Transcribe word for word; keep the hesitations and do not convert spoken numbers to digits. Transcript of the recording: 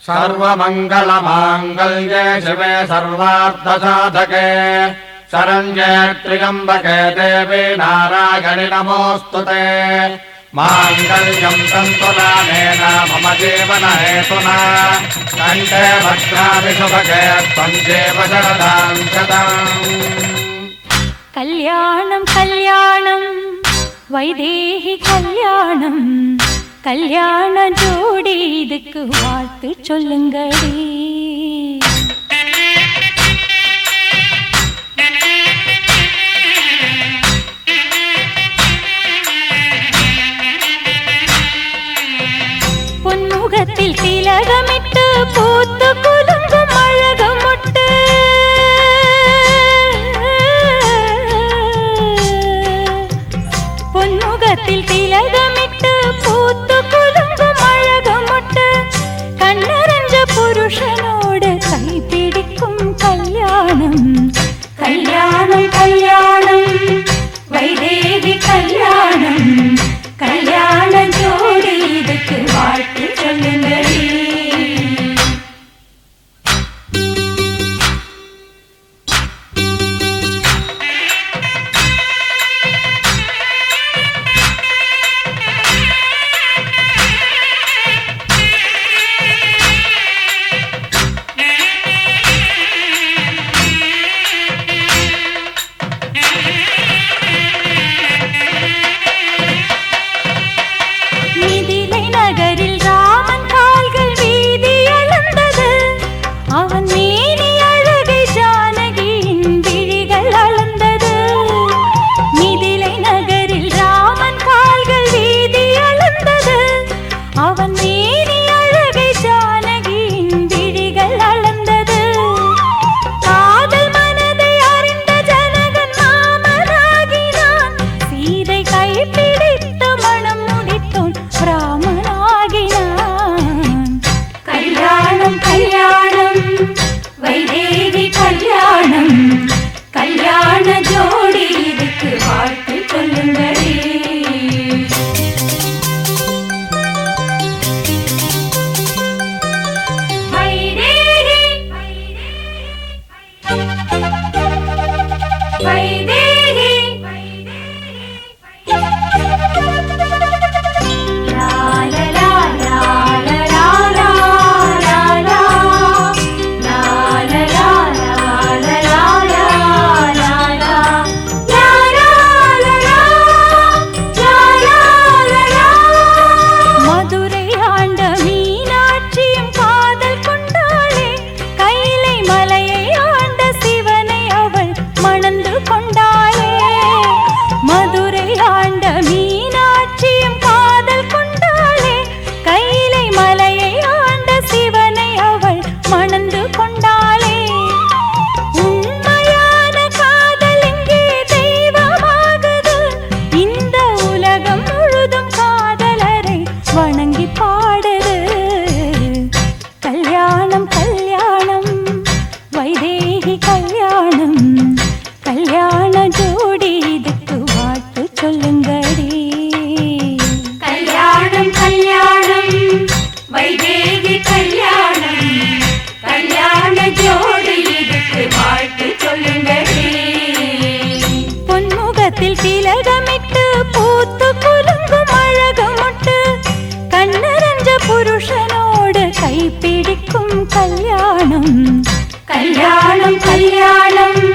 सर्वमङ्गलमाङ्गल्ये शिवे सर्वार्थसाधके शरण्ये त्र्यम्बके देवी नारायणि नमोऽस्तुते। माङ्गल्यं तन्तुनानेन मम जीवनहेतुना कण्ठे भद्राभिषुभगे त्वं जीव शरदां शतम्। कल्याणं कल्याणं वैदेही कल्याणं कल्याण जोड़ी இதுக்கு வாழ்த்து சொல்லுங்கடி। பொன்முகத்தில் திலகமிட்டு பூத்து குலுங்கும் அழகு முட்டு பொன்முகத்தில் திலகமிட்டு பூத்து குலுங்கும் அழகு முட்டு கண்ணறிஞ்ச புருஷனோடு கைப்பிடிக்கும் கல்யாணம் கல்யாணம் கல்யாணம் வைதேகி கல்யாணம் கல்யாண ஜோடி இதுக்கு வாழ்த்து சொல்லுங்கடி। கல்யாணம் கல்யாணம் கல்யாணம்